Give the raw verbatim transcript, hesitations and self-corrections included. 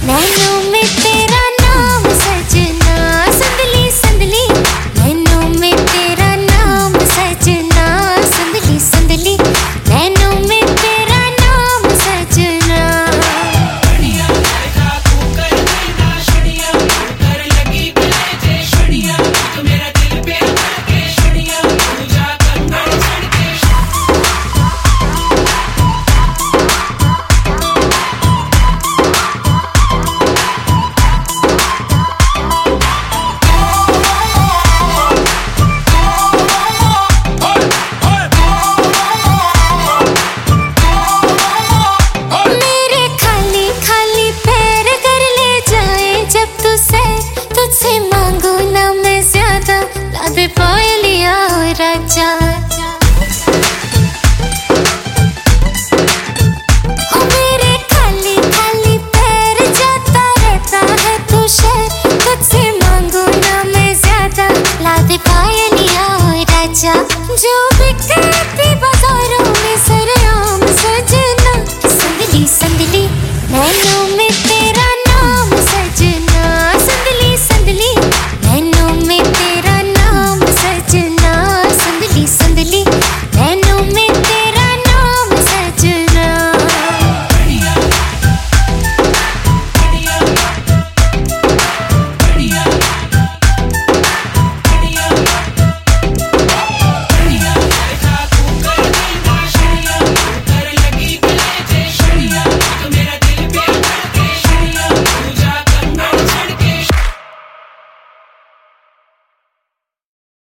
नैनों में तेरा नाम सजना, संदली संदली। नैनों में तेरा नाम सजना, संदली संदली। नैनों में तेरा नाम सजना। बढ़िया लड़का तू कर देना शड़िया, कर लगी गले जे शड़िया, तू मेरा दिल पे करके शड़िया, तू जा कंगन चढ़ के। मेरे खाली खाली पैर कर ले जाए जब तुझसे, तुझसे मांगू ना मैं ज्यादा, ला दे पायलिया ओ राजा। ओ मेरे खाली खाली पैर जाता रहता है तू शहर, तुझसे मांगू ना मैं ज्यादा, ला दे पायलिया ओ राजा। जो